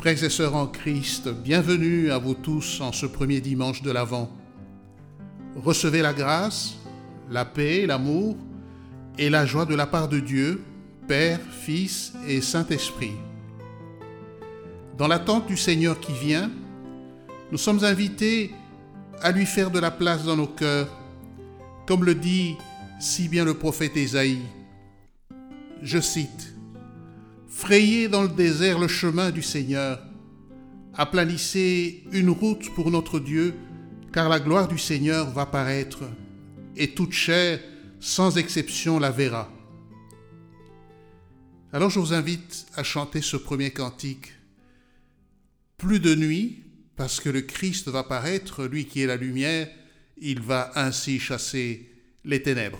Frères et sœurs en Christ, bienvenue à vous tous en ce premier dimanche de l'Avent. Recevez la grâce, la paix, l'amour et la joie de la part de Dieu, Père, Fils et Saint-Esprit. Dans l'attente du Seigneur qui vient, nous sommes invités à lui faire de la place dans nos cœurs, comme le dit si bien le prophète Ésaïe. Je cite: « Frayez dans le désert le chemin du Seigneur, aplanissez une route pour notre Dieu, car la gloire du Seigneur va paraître, et toute chair, sans exception, la verra. » Alors je vous invite à chanter ce premier cantique. Plus de nuit, parce que le Christ va paraître, lui qui est la lumière, il va ainsi chasser les ténèbres.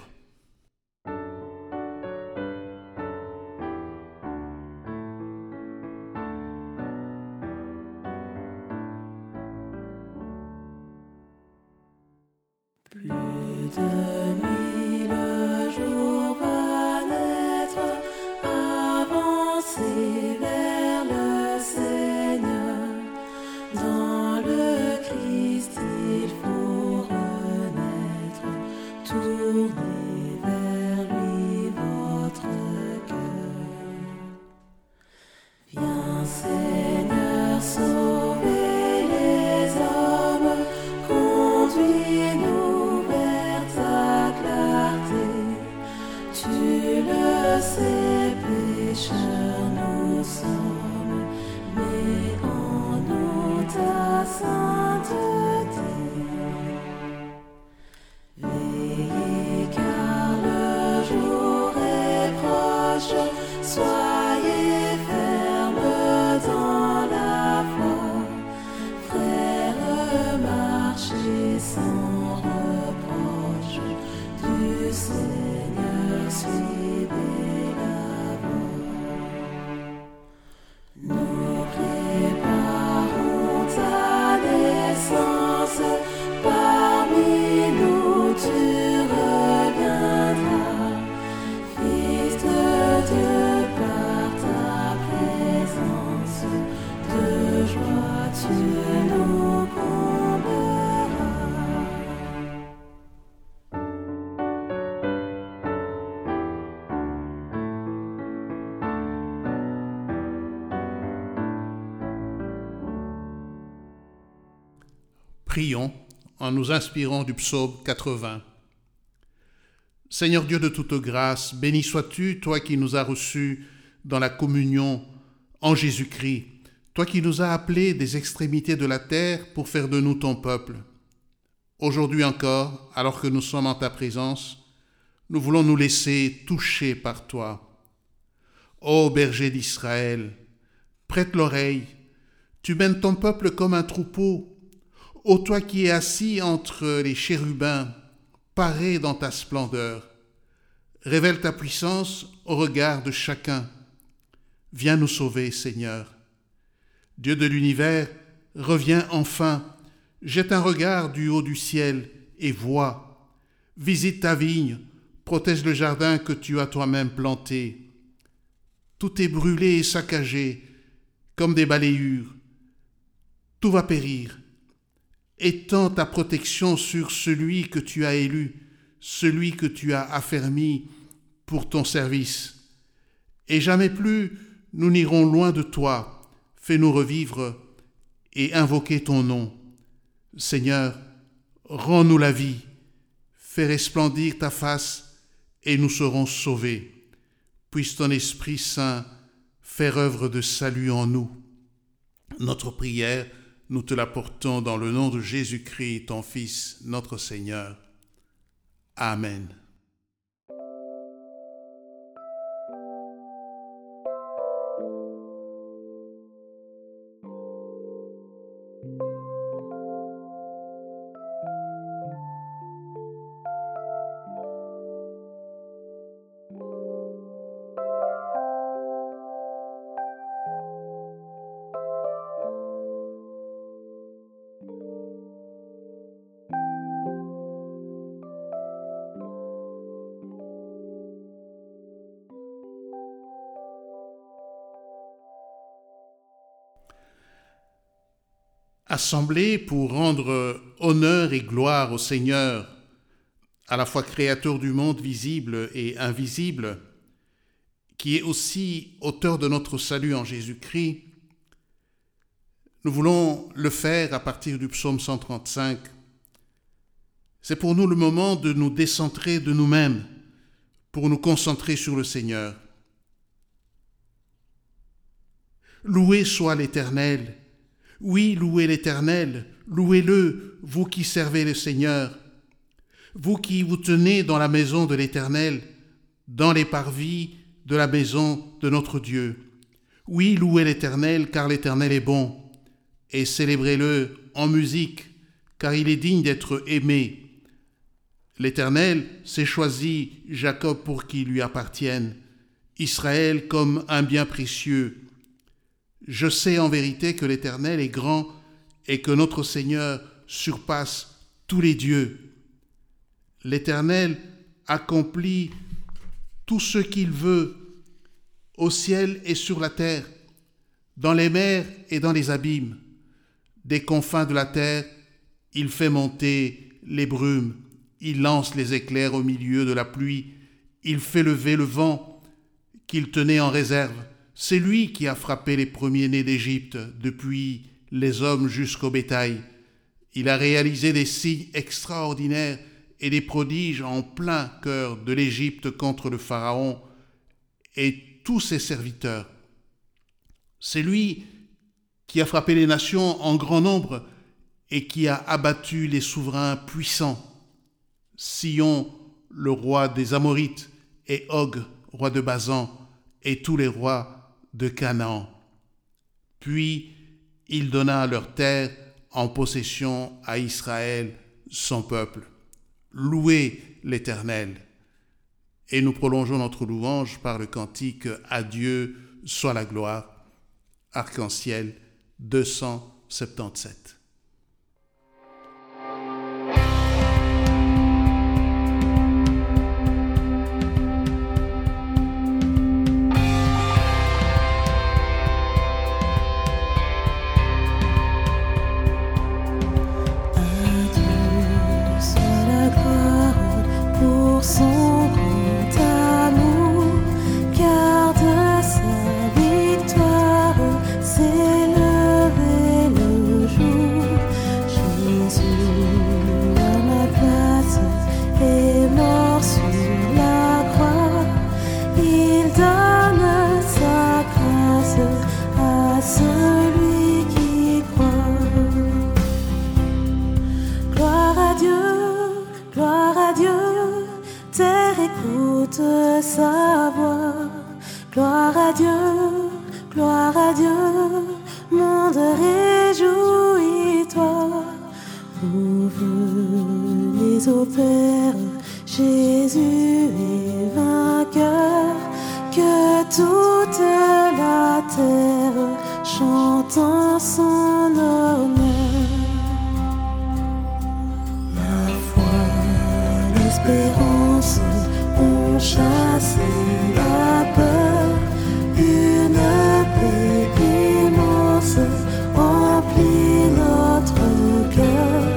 Plus de nuit, le jour va naître, avancez vers le Seigneur. Dans le Christ, il faut renaître, tournez vers lui votre cœur. Viens Seigneur, sauver les hommes, conduis-nous vers ta clarté. Tu le sais, pécheurs nous sommes, mais en nous ta sainteté. Veillez car le jour est proche, soyez fermes dans la foi. Frères, marchez sans reproche, du Seigneur suivez la voie. Nous préparons ta naissance, parmi nous tu reviendras. Fils de Dieu, par ta présence, de joie tu nous combleras. Prions en nous inspirant du psaume 80. Seigneur Dieu de toute grâce, béni sois-tu, toi qui nous as reçus dans la communion en Jésus-Christ, toi qui nous as appelés des extrémités de la terre pour faire de nous ton peuple. Aujourd'hui encore, alors que nous sommes en ta présence, nous voulons nous laisser toucher par toi. Ô berger d'Israël, prête l'oreille, tu mènes ton peuple comme un troupeau. Ô toi qui es assis entre les chérubins, paré dans ta splendeur, révèle ta puissance au regard de chacun. Viens nous sauver, Seigneur. Dieu de l'univers, reviens enfin, jette un regard du haut du ciel et vois. Visite ta vigne, protège le jardin que tu as toi-même planté. Tout est brûlé et saccagé, comme des balayures. Tout va périr. Étends ta protection sur celui que tu as élu, celui que tu as affermi pour ton service. Et jamais plus nous n'irons loin de toi. Fais-nous revivre et invoquer ton nom. Seigneur, rends-nous la vie. Fais resplendir ta face et nous serons sauvés. Puisse ton Esprit Saint faire œuvre de salut en nous. Notre prière, nous te la portons dans le nom de Jésus-Christ, ton Fils, notre Seigneur. Amen. assemblés pour rendre honneur et gloire au Seigneur, à la fois créateur du monde visible et invisible, qui est aussi auteur de notre salut en Jésus-Christ, nous voulons le faire à partir du psaume 135. C'est pour nous le moment de nous décentrer de nous-mêmes, pour nous concentrer sur le Seigneur. Loué soit l'Éternel. Oui, louez l'Éternel, louez-le, vous qui servez le Seigneur, vous qui vous tenez dans la maison de l'Éternel, dans les parvis de la maison de notre Dieu. Oui, louez l'Éternel, car l'Éternel est bon, et célébrez-le en musique, car il est digne d'être aimé. L'Éternel s'est choisi Jacob pour qu'il lui appartienne, Israël comme un bien précieux. Je sais en vérité que l'Éternel est grand et que notre Seigneur surpasse tous les dieux. L'Éternel accomplit tout ce qu'il veut au ciel et sur la terre, dans les mers et dans les abîmes. Des confins de la terre, il fait monter les brumes, il lance les éclairs au milieu de la pluie, il fait lever le vent qu'il tenait en réserve. C'est lui qui a frappé les premiers-nés d'Égypte, depuis les hommes jusqu'au bétail. Il a réalisé des signes extraordinaires et des prodiges en plein cœur de l'Égypte contre le Pharaon et tous ses serviteurs. C'est lui qui a frappé les nations en grand nombre et qui a abattu les souverains puissants. Sihon, le roi des Amorites, et Og, roi de Basan, et tous les rois de Canaan. Puis il donna leur terre en possession à Israël, son peuple. Louez l'Éternel. Et nous prolongeons notre louange par le cantique « À Dieu soit la gloire », Arc-en-Ciel 277. Son grand amour, car de sa victoire s'est levé le jour. Jésus, à ma place, est mort sur la croix. Il donne sa grâce à celui qui croit. Gloire à Dieu, gloire à Dieu. Terre écoute sa voix. Gloire à Dieu, monde réjouis-toi. Vous venez au Père, Jésus est vainqueur. Que toute la terre chante en son honneur. La foi, l'espérance ont chassé la peur. Une paix immense remplit notre cœur.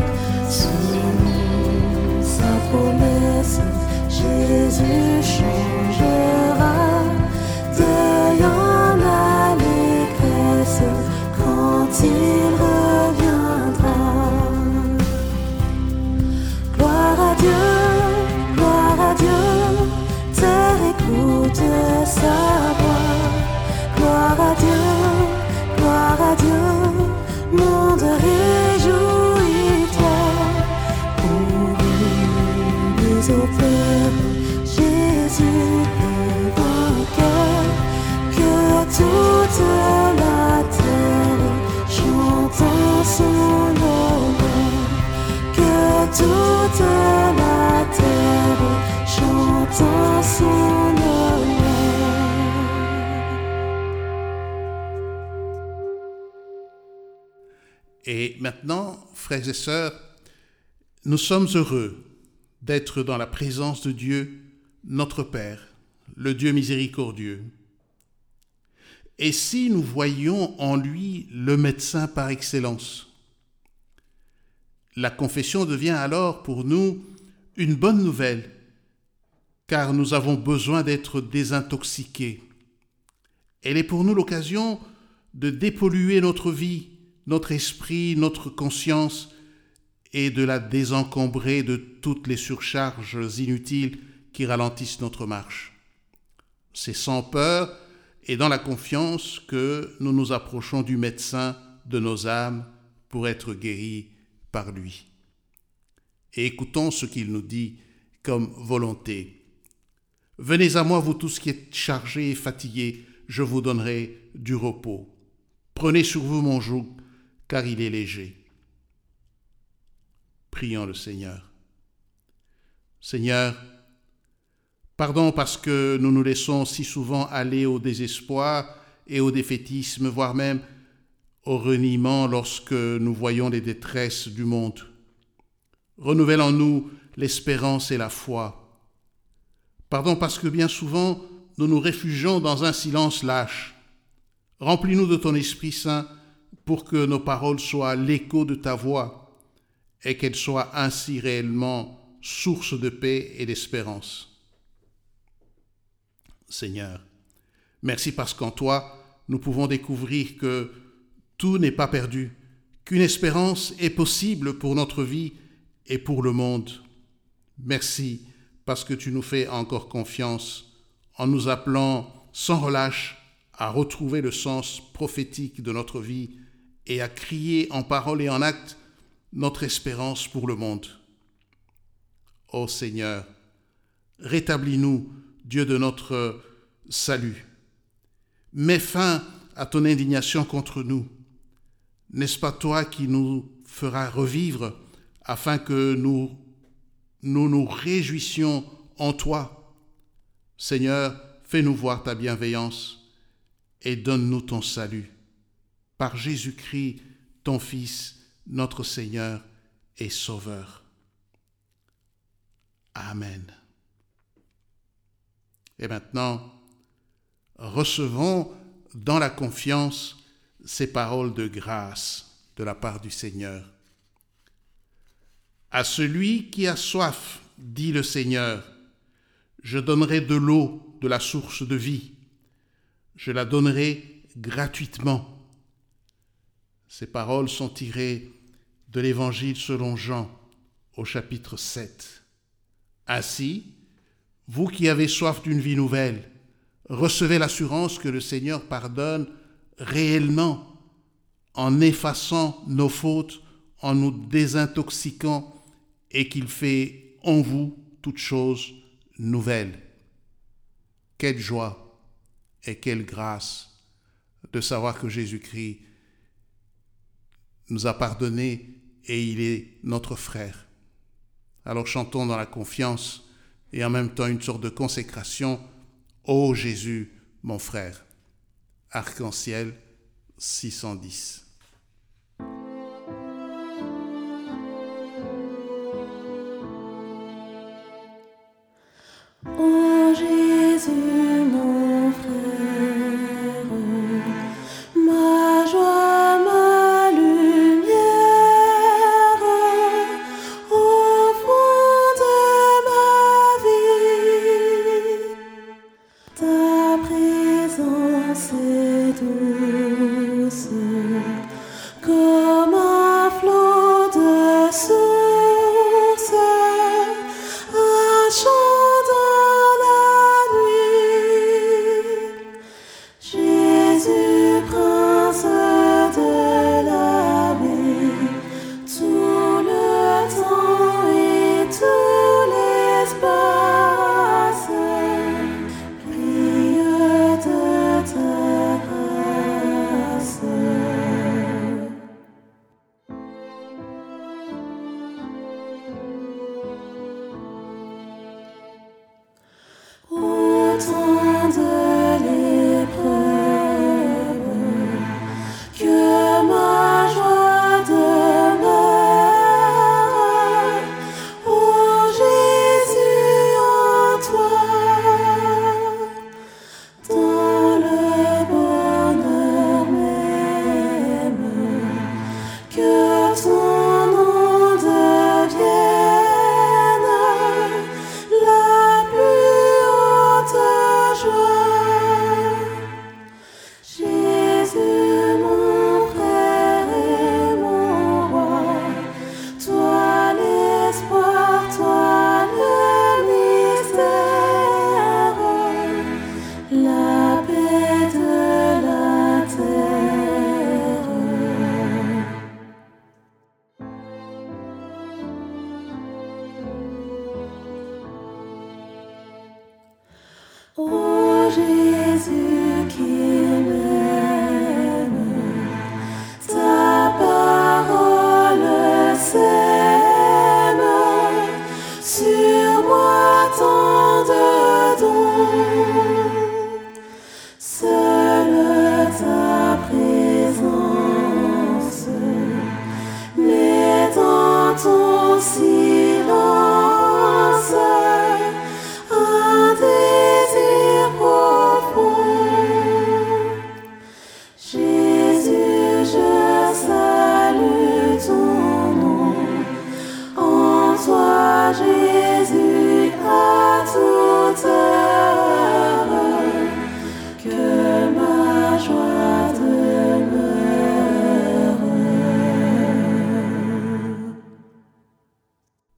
Selon sa promesse, Jésus changera. Deuil en allégresse quand il reviendra. Gloire à Dieu, terre écoute sa voix. Gloire à Dieu, monde réjouis-toi. Ouvrez au Père, Jésus est vainqueur. Que toute la terre chante en son honneur. Que toute la terre chante en son honneur. Et maintenant, frères et sœurs, nous sommes heureux d'être dans la présence de Dieu, notre Père, le Dieu miséricordieux. Et si nous voyions en lui le médecin par excellence, La confession devient alors pour nous une bonne nouvelle, car nous avons besoin d'être désintoxiqués. Elle est pour nous l'occasion de dépolluer notre vie, notre esprit, notre conscience, et de la désencombrer de toutes les surcharges inutiles qui ralentissent notre marche. C'est sans peur et dans la confiance que nous nous approchons du médecin de nos âmes pour être guéris par lui. Et écoutons ce qu'il nous dit comme volonté. « Venez à moi, vous tous qui êtes chargés et fatigués, je vous donnerai du repos. Prenez sur vous mon joug, car il est léger. » Prions le Seigneur. Seigneur, pardon parce que nous nous laissons si souvent aller au désespoir et au défaitisme, voire même au reniement lorsque nous voyons les détresses du monde. Renouvelle en nous l'espérance et la foi. Pardon parce que bien souvent nous nous réfugions dans un silence lâche. Remplis-nous de ton Esprit Saint pour que nos paroles soient l'écho de ta voix et qu'elles soient ainsi réellement source de paix et d'espérance. Seigneur, merci parce qu'en toi, nous pouvons découvrir que tout n'est pas perdu, qu'une espérance est possible pour notre vie et pour le monde. Merci parce que tu nous fais encore confiance en nous appelant sans relâche à retrouver le sens prophétique de notre vie et à crier en parole et en acte notre espérance pour le monde. Ô Seigneur, rétablis-nous, Dieu de notre salut. Mets fin à ton indignation contre nous. N'est-ce pas toi qui nous feras revivre afin que nous réjouissions en toi? Seigneur, fais-nous voir ta bienveillance et donne-nous ton salut. Par Jésus-Christ, ton Fils, notre Seigneur et Sauveur. Amen. Et maintenant, recevons dans la confiance ces paroles de grâce de la part du Seigneur. À celui qui a soif, dit le Seigneur, je donnerai de l'eau de la source de vie. Je la donnerai gratuitement. Ces paroles sont tirées de l'Évangile selon Jean, au chapitre 7. Ainsi, vous qui avez soif d'une vie nouvelle, recevez l'assurance que le Seigneur pardonne réellement en effaçant nos fautes, en nous désintoxiquant et qu'il fait en vous toutes choses nouvelles. Quelle joie et quelle grâce de savoir que Jésus-Christ nous a pardonné et il est notre frère. Alors chantons dans la confiance et en même temps une sorte de consécration. Ô Jésus, mon frère. Arc-en-ciel 610. Ô Jésus, mon frère, ma joie, ma lumière, au fond de ma vie, ta présence est douce.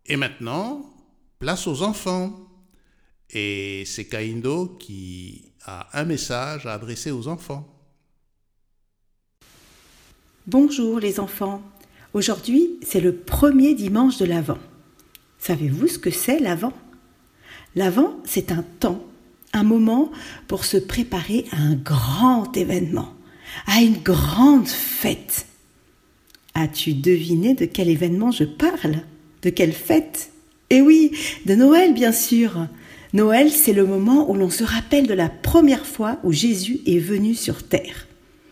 Et maintenant, place aux enfants. Et c'est Kaindo qui a un message à adresser aux enfants. Bonjour les enfants. Aujourd'hui, c'est le premier dimanche de l'Avent. Savez-vous ce que c'est l'Avent ? L'Avent, c'est un temps, un moment pour se préparer à un grand événement, à une grande fête. As-tu deviné de quel événement je parle ? De quelle fête ? Eh oui, de Noël bien sûr. Noël, c'est le moment où l'on se rappelle de la première fois où Jésus est venu sur terre.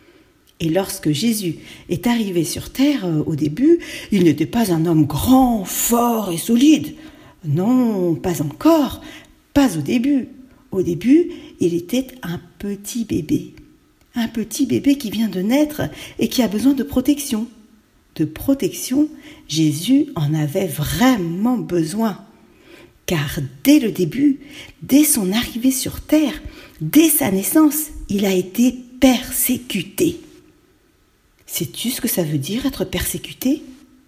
Et lorsque Jésus est arrivé sur terre, au début, il n'était pas un homme grand, fort et solide. Non, pas encore, pas au début. Au début, il était un petit bébé. Un petit bébé qui vient de naître et qui a besoin de protection. De protection, Jésus en avait vraiment besoin. Car dès le début, dès son arrivée sur terre, dès sa naissance, il a été persécuté. Sais-tu ce que ça veut dire être persécuté ?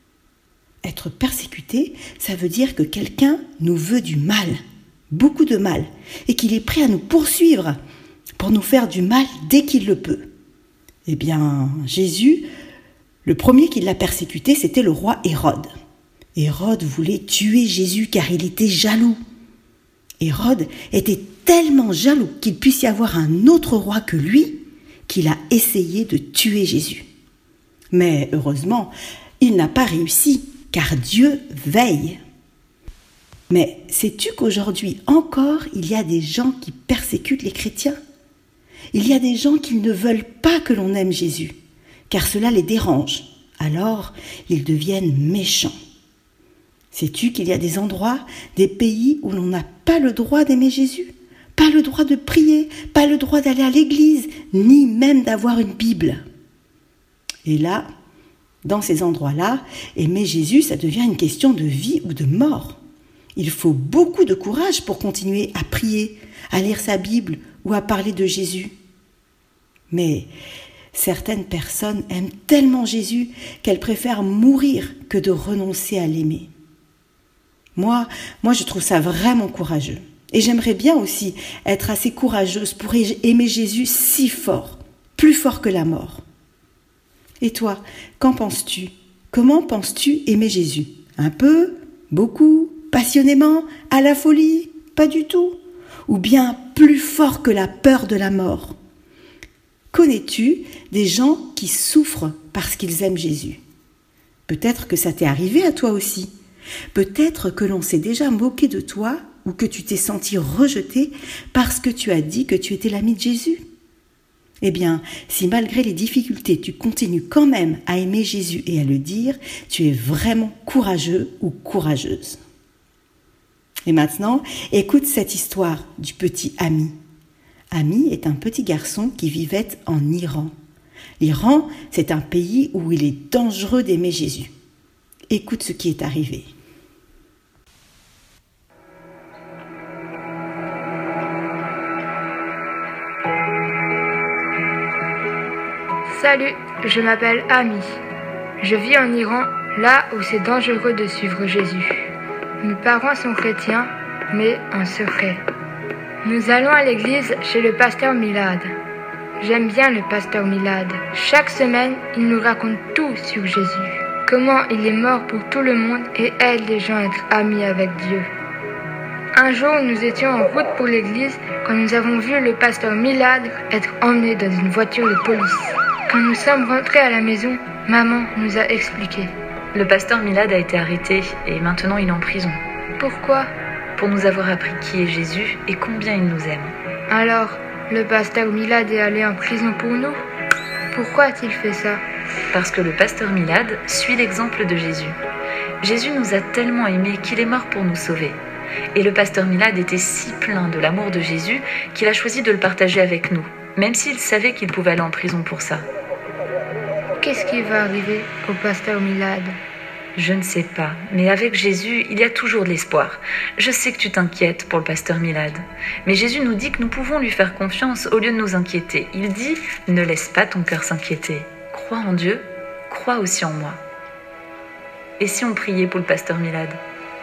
Être persécuté, ça veut dire que quelqu'un nous veut du mal, beaucoup de mal, et qu'il est prêt à nous poursuivre pour nous faire du mal dès qu'il le peut. Eh bien, Jésus, le premier qui l'a persécuté, c'était le roi Hérode. Hérode voulait tuer Jésus car il était jaloux. Hérode était tellement jaloux qu'il puisse y avoir un autre roi que lui qu'il a essayé de tuer Jésus. Mais heureusement, il n'a pas réussi car Dieu veille. Mais sais-tu qu'aujourd'hui encore, il y a des gens qui persécutent les chrétiens ? Il y a des gens qui ne veulent pas que l'on aime Jésus car cela les dérange. Alors, ils deviennent méchants. Sais-tu qu'il y a des endroits, des pays où l'on n'a pas le droit d'aimer Jésus, pas le droit de prier, pas le droit d'aller à l'église, ni même d'avoir une Bible. Et là, dans ces endroits-là, aimer Jésus, ça devient une question de vie ou de mort. Il faut beaucoup de courage pour continuer à prier, à lire sa Bible ou à parler de Jésus. Mais certaines personnes aiment tellement Jésus qu'elles préfèrent mourir que de renoncer à l'aimer. Moi, je trouve ça vraiment courageux. Et j'aimerais bien aussi être assez courageuse pour aimer Jésus si fort, plus fort que la mort. Et toi, qu'en penses-tu ? Comment penses-tu aimer Jésus ? Un peu ? Beaucoup ? Passionnément ? À la folie ? Pas du tout ? Ou bien plus fort que la peur de la mort ? Connais-tu des gens qui souffrent parce qu'ils aiment Jésus ? Peut-être que ça t'est arrivé à toi aussi. Peut-être que l'on s'est déjà moqué de toi ou que tu t'es senti rejeté parce que tu as dit que tu étais l'ami de Jésus. Eh bien, si malgré les difficultés, tu continues quand même à aimer Jésus et à le dire, tu es vraiment courageux ou courageuse. Et maintenant, écoute cette histoire du petit Ami. Ami est un petit garçon qui vivait en Iran. L'Iran, c'est un pays où il est dangereux d'aimer Jésus. Écoute ce qui est arrivé. Salut, je m'appelle Ami. Je vis en Iran, là où c'est dangereux de suivre Jésus. Mes parents sont chrétiens, mais en secret. Nous allons à l'église chez le pasteur Milad. J'aime bien le pasteur Milad. Chaque semaine, il nous raconte tout sur Jésus. Comment il est mort pour tout le monde et aide les gens à être amis avec Dieu. Un jour, nous étions en route pour l'église quand nous avons vu le pasteur Milad être emmené dans une voiture de police. Quand nous sommes rentrés à la maison, maman nous a expliqué. Le pasteur Milad a été arrêté et maintenant il est en prison. Pourquoi ? Pour nous avoir appris qui est Jésus et combien il nous aime. Alors, le pasteur Milad est allé en prison pour nous ? Pourquoi a-t-il fait ça ? Parce que le pasteur Milad suit l'exemple de Jésus. Jésus nous a tellement aimés qu'il est mort pour nous sauver. Et le pasteur Milad était si plein de l'amour de Jésus qu'il a choisi de le partager avec nous, même s'il savait qu'il pouvait aller en prison pour ça. Qu'est-ce qui va arriver au pasteur Milad ? Je ne sais pas, mais avec Jésus, il y a toujours de l'espoir. Je sais que tu t'inquiètes pour le pasteur Milad, mais Jésus nous dit que nous pouvons lui faire confiance au lieu de nous inquiéter. Il dit « Ne laisse pas ton cœur s'inquiéter. Crois en Dieu, crois aussi en moi. » Et si on priait pour le pasteur Milad ?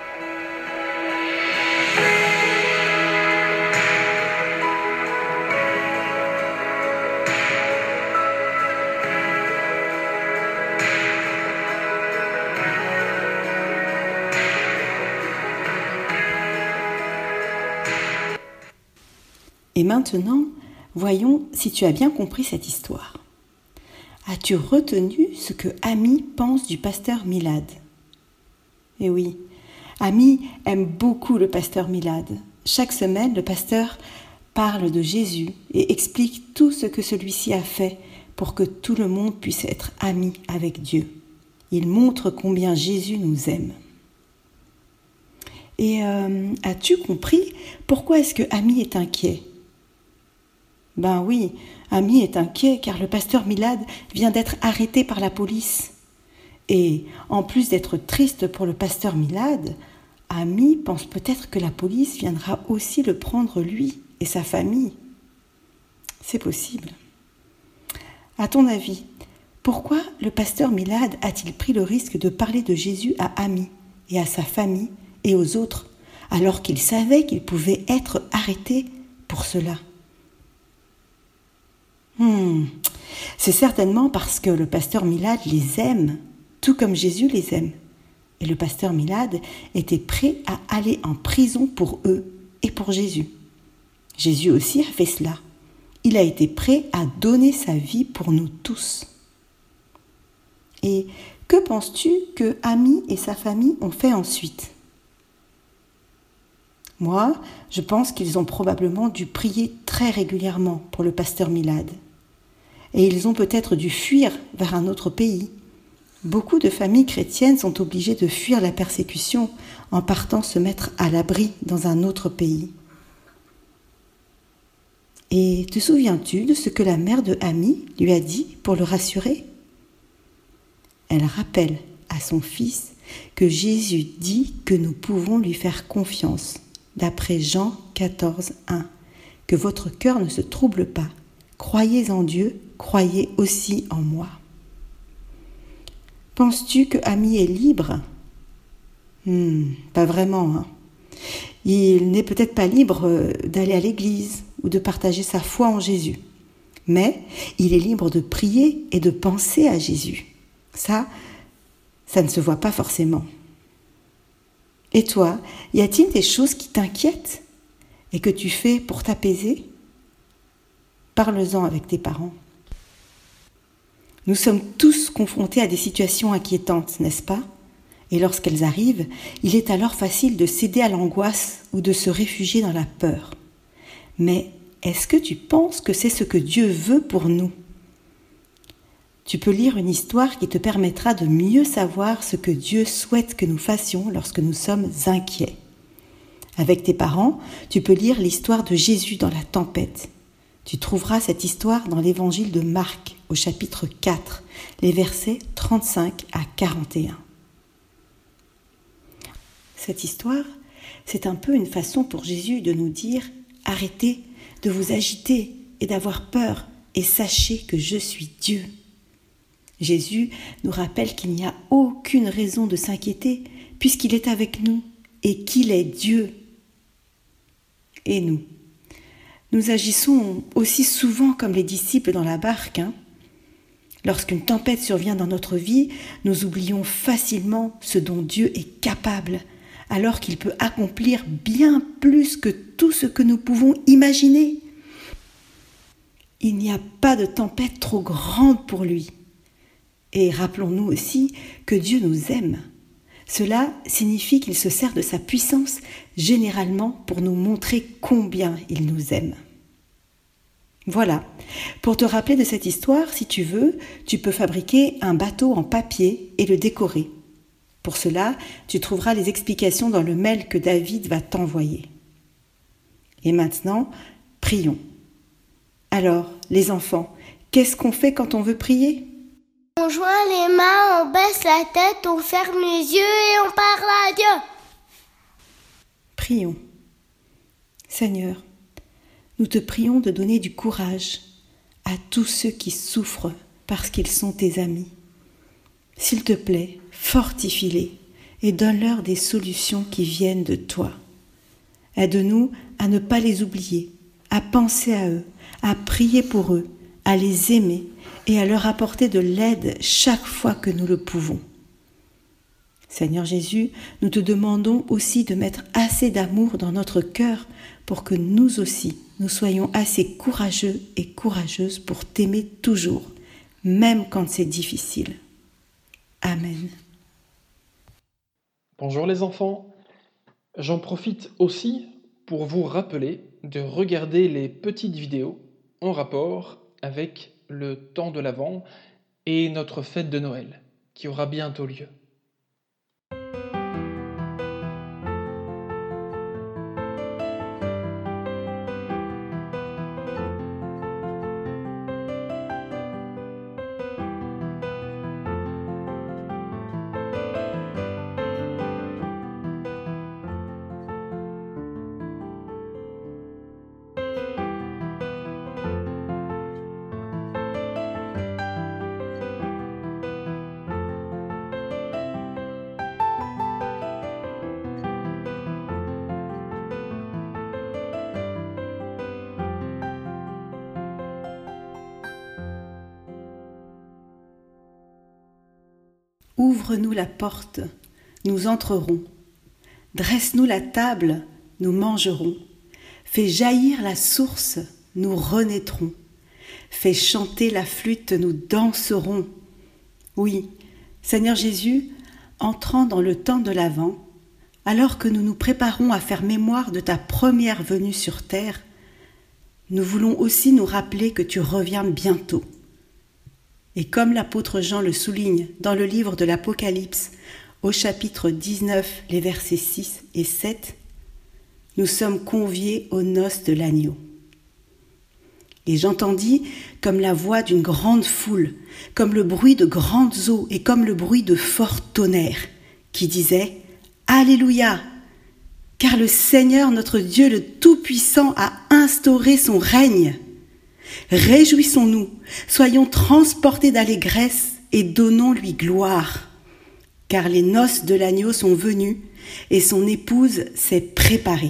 Et maintenant, voyons si tu as bien compris cette histoire. As-tu retenu ce que Ami pense du pasteur Milad ? Eh oui, Ami aime beaucoup le pasteur Milad. Chaque semaine, le pasteur parle de Jésus et explique tout ce que celui-ci a fait pour que tout le monde puisse être ami avec Dieu. Il montre combien Jésus nous aime. Et as-tu compris pourquoi est-ce que Ami est inquiet ? Ben oui, Ami est inquiet car le pasteur Milad vient d'être arrêté par la police. Et en plus d'être triste pour le pasteur Milad, Ami pense peut-être que la police viendra aussi le prendre lui et sa famille. C'est possible. À ton avis, pourquoi le pasteur Milad a-t-il pris le risque de parler de Jésus à Ami et à sa famille et aux autres, alors qu'il savait qu'il pouvait être arrêté pour cela ? C'est certainement parce que le pasteur Milad les aime, tout comme Jésus les aime. Et le pasteur Milad était prêt à aller en prison pour eux et pour Jésus. Jésus aussi a fait cela. Il a été prêt à donner sa vie pour nous tous. Et que penses-tu que Ami et sa famille ont fait ensuite ? Moi, je pense qu'ils ont probablement dû prier très régulièrement pour le pasteur Milad. Et ils ont peut-être dû fuir vers un autre pays. Beaucoup de familles chrétiennes sont obligées de fuir la persécution en partant se mettre à l'abri dans un autre pays. Et te souviens-tu de ce que la mère de Ami lui a dit pour le rassurer ? Elle rappelle à son fils que Jésus dit que nous pouvons lui faire confiance, d'après Jean 14, 1, que votre cœur ne se trouble pas. Croyez en Dieu, croyez aussi en moi. Penses-tu que Ami est libre ? Pas vraiment, hein. Il n'est peut-être pas libre d'aller à l'église ou de partager sa foi en Jésus. Mais il est libre de prier et de penser à Jésus. Ça ne se voit pas forcément. Et toi, y a-t-il des choses qui t'inquiètent et que tu fais pour t'apaiser ? Parle-en avec tes parents. Nous sommes tous confrontés à des situations inquiétantes, n'est-ce pas ? Et lorsqu'elles arrivent, il est alors facile de céder à l'angoisse ou de se réfugier dans la peur. Mais est-ce que tu penses que c'est ce que Dieu veut pour nous ? Tu peux lire une histoire qui te permettra de mieux savoir ce que Dieu souhaite que nous fassions lorsque nous sommes inquiets. Avec tes parents, tu peux lire l'histoire de Jésus dans la tempête. Tu trouveras cette histoire dans l'évangile de Marc, au chapitre 4, les versets 35 à 41. Cette histoire, c'est un peu une façon pour Jésus de nous dire « Arrêtez de vous agiter et d'avoir peur et sachez que je suis Dieu ». Jésus nous rappelle qu'il n'y a aucune raison de s'inquiéter puisqu'il est avec nous et qu'il est Dieu. Et nous agissons aussi souvent comme les disciples dans la barque. Lorsqu'une tempête survient dans notre vie, nous oublions facilement ce dont Dieu est capable, alors qu'il peut accomplir bien plus que tout ce que nous pouvons imaginer. Il n'y a pas de tempête trop grande pour lui. Et rappelons-nous aussi que Dieu nous aime. Cela signifie qu'il se sert de sa puissance généralement pour nous montrer combien il nous aime. Voilà, pour te rappeler de cette histoire, si tu veux, tu peux fabriquer un bateau en papier et le décorer. Pour cela, tu trouveras les explications dans le mail que David va t'envoyer. Et maintenant, prions. Alors, les enfants, qu'est-ce qu'on fait quand on veut prier ? On joint les mains, on baisse la tête, on ferme les yeux et on parle à Dieu. Prions. Seigneur, nous te prions de donner du courage à tous ceux qui souffrent parce qu'ils sont tes amis. S'il te plaît, fortifie-les et donne-leur des solutions qui viennent de toi. Aide-nous à ne pas les oublier, à penser à eux, à prier pour eux, à les aimer et à leur apporter de l'aide chaque fois que nous le pouvons. Seigneur Jésus, nous te demandons aussi de mettre assez d'amour dans notre cœur pour que nous aussi, nous soyons assez courageux et courageuses pour t'aimer toujours, même quand c'est difficile. Amen. Bonjour les enfants, j'en profite aussi pour vous rappeler de regarder les petites vidéos en rapport avec le temps de l'Avent et notre fête de Noël qui aura bientôt lieu. Ouvre-nous la porte, nous entrerons. Dresse-nous la table, nous mangerons. Fais jaillir la source, nous renaîtrons. Fais chanter la flûte, nous danserons. Oui, Seigneur Jésus, entrant dans le temps de l'Avent, alors que nous nous préparons à faire mémoire de ta première venue sur terre, nous voulons aussi nous rappeler que tu reviens bientôt. Et comme l'apôtre Jean le souligne dans le livre de l'Apocalypse, au chapitre 19, les versets 6 et 7, nous sommes conviés aux noces de l'agneau. Et j'entendis comme la voix d'une grande foule, comme le bruit de grandes eaux et comme le bruit de forts tonnerres, qui disaient « Alléluia ! Car le Seigneur notre Dieu le Tout-Puissant a instauré son règne. Réjouissons-nous, soyons transportés d'allégresse et donnons-lui gloire. Car les noces de l'agneau sont venues et son épouse s'est préparée.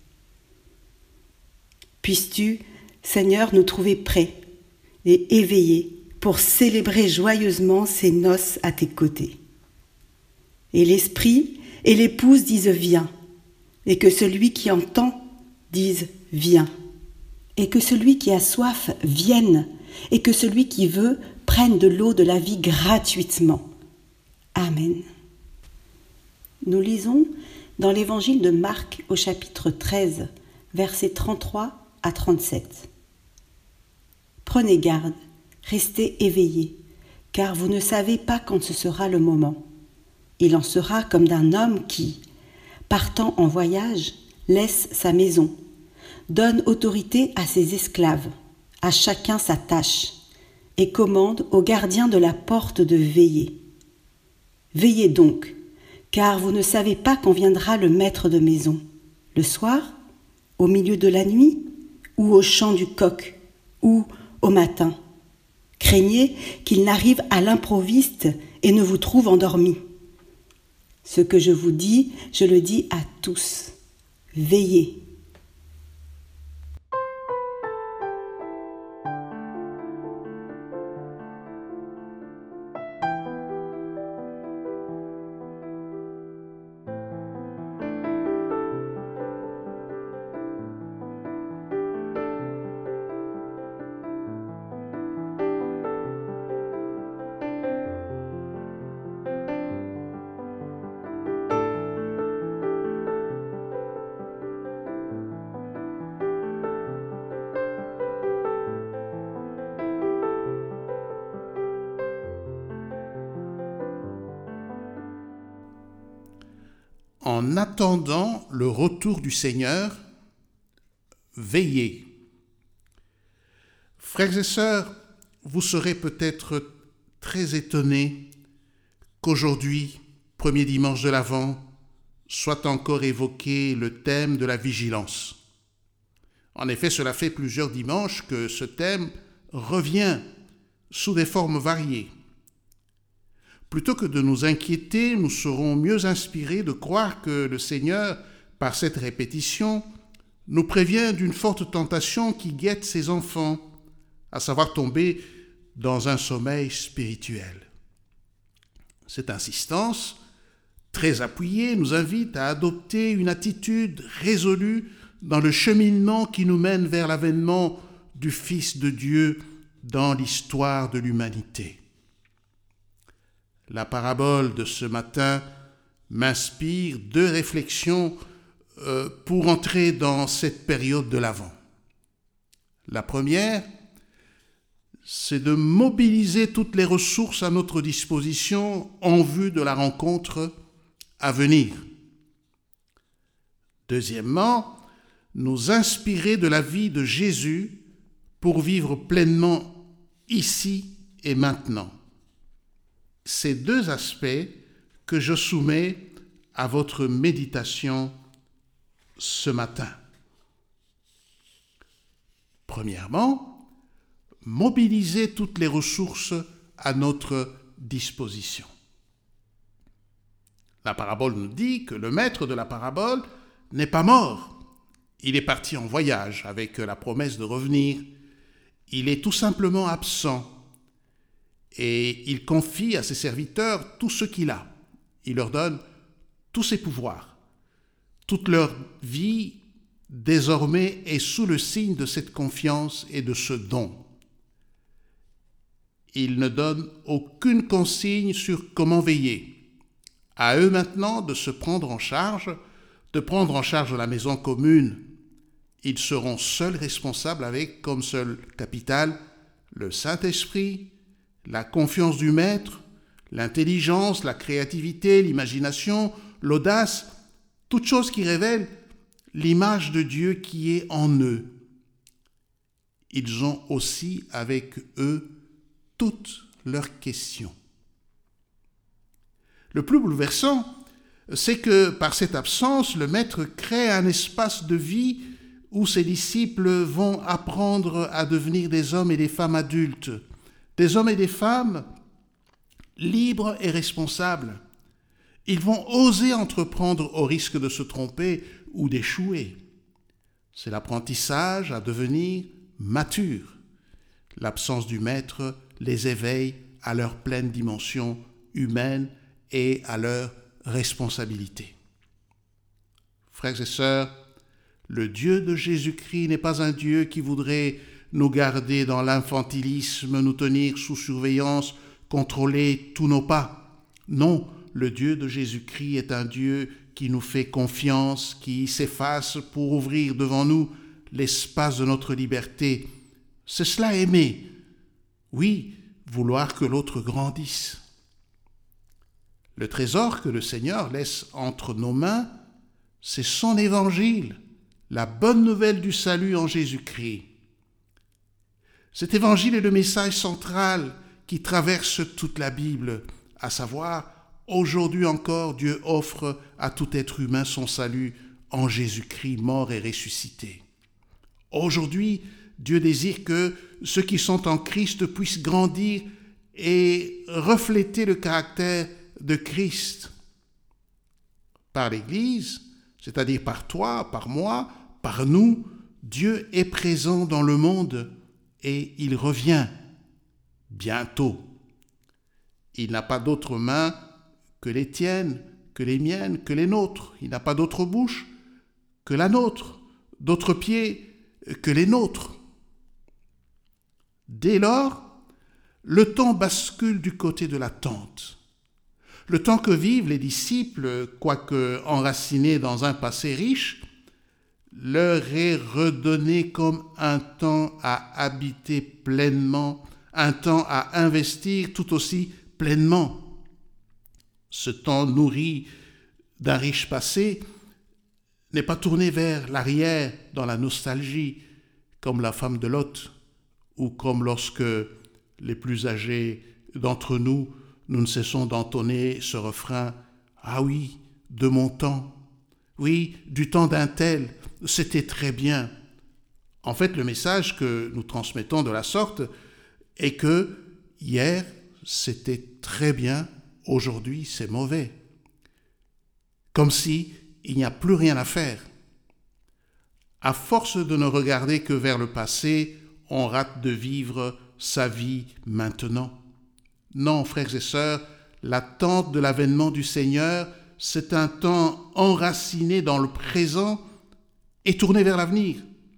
Puisses-tu, Seigneur, nous trouver prêts et éveillés pour célébrer joyeusement ces noces à tes côtés. Et l'Esprit et l'épouse disent « Viens », et que celui qui entend dise « Viens ». Et que celui qui a soif vienne, et que celui qui veut prenne de l'eau de la vie gratuitement. Amen. Nous lisons dans l'évangile de Marc au chapitre 13, versets 33 à 37. Prenez garde, restez éveillés, car vous ne savez pas quand ce sera le moment. Il en sera comme d'un homme qui, partant en voyage, laisse sa maison, donne autorité à ses esclaves, à chacun sa tâche, et commande aux gardiens de la porte de veiller. Veillez donc, car vous ne savez pas quand viendra le maître de maison, le soir, au milieu de la nuit, ou au chant du coq, ou au matin. Craignez qu'il n'arrive à l'improviste et ne vous trouve endormis. Ce que je vous dis, je le dis à tous. Veillez. En attendant le retour du Seigneur, veillez. Frères et sœurs, vous serez peut-être très étonnés qu'aujourd'hui, premier dimanche de l'Avent, soit encore évoqué le thème de la vigilance. En effet, cela fait plusieurs dimanches que ce thème revient sous des formes variées. Plutôt que de nous inquiéter, nous serons mieux inspirés de croire que le Seigneur, par cette répétition, nous prévient d'une forte tentation qui guette ses enfants, à savoir tomber dans un sommeil spirituel. Cette insistance très appuyé, nous invite à adopter une attitude résolue dans le cheminement qui nous mène vers l'avènement du Fils de Dieu dans l'histoire de l'humanité. La parabole de ce matin m'inspire 2 réflexions pour entrer dans cette période de l'Avent. La première, c'est de mobiliser toutes les ressources à notre disposition en vue de la rencontre à venir. Deuxièmement, nous inspirer de la vie de Jésus pour vivre pleinement ici et maintenant. Ces 2 aspects que je soumets à votre méditation ce matin. Premièrement, mobiliser toutes les ressources à notre disposition. La parabole nous dit que le maître de la parabole n'est pas mort. Il est parti en voyage avec la promesse de revenir. Il est tout simplement absent et il confie à ses serviteurs tout ce qu'il a. Il leur donne tous ses pouvoirs. Toute leur vie, désormais, est sous le signe de cette confiance et de ce don. Il ne donne aucune consigne sur comment veiller. À eux maintenant de se prendre en charge, de prendre en charge la maison commune. Ils seront seuls responsables avec comme seul capital le Saint-Esprit, la confiance du Maître, l'intelligence, la créativité, l'imagination, l'audace, toutes choses qui révèlent l'image de Dieu qui est en eux. Ils ont aussi avec eux toutes leurs questions. Le plus bouleversant, c'est que par cette absence, le Maître crée un espace de vie où ses disciples vont apprendre à devenir des hommes et des femmes adultes, des hommes et des femmes libres et responsables. Ils vont oser entreprendre au risque de se tromper ou d'échouer. C'est l'apprentissage à devenir mature. L'absence du Maître les éveille à leur pleine dimension humaine et à leur responsabilité. Frères et sœurs, le Dieu de Jésus-Christ n'est pas un Dieu qui voudrait nous garder dans l'infantilisme, nous tenir sous surveillance, contrôler tous nos pas. Non, le Dieu de Jésus-Christ est un Dieu qui nous fait confiance, qui s'efface pour ouvrir devant nous l'espace de notre liberté. C'est cela aimer. Oui, vouloir que l'autre grandisse. Le trésor que le Seigneur laisse entre nos mains, c'est son évangile, la bonne nouvelle du salut en Jésus-Christ. Cet évangile est le message central qui traverse toute la Bible, à savoir, aujourd'hui encore, Dieu offre à tout être humain son salut en Jésus-Christ, mort et ressuscité. Aujourd'hui, Dieu désire que ceux qui sont en Christ puissent grandir et refléter le caractère de Christ. Par l'Église, c'est-à-dire par toi, par moi, par nous, Dieu est présent dans le monde et il revient bientôt. Il n'a pas d'autres mains que les tiennes, que les miennes, que les nôtres. Il n'a pas d'autre bouche que la nôtre, d'autres pieds que les nôtres. Dès lors, le temps bascule du côté de l'attente. Le temps que vivent les disciples, quoique enracinés dans un passé riche, leur est redonné comme un temps à habiter pleinement, un temps à investir tout aussi pleinement. Ce temps nourri d'un riche passé n'est pas tourné vers l'arrière dans la nostalgie, comme la femme de Lot, ou comme lorsque les plus âgés d'entre nous, nous ne cessons d'entonner ce refrain « Ah oui, de mon temps, oui, du temps d'un tel, c'était très bien ». En fait, le message que nous transmettons de la sorte est que hier, c'était très bien, aujourd'hui, c'est mauvais. Comme si il n'y a plus rien à faire. À force de ne regarder que vers le passé, on rate de vivre sa vie maintenant. Non, frères et sœurs, l'attente de l'avènement du Seigneur, c'est un temps enraciné dans le présent et tourné vers l'avenir.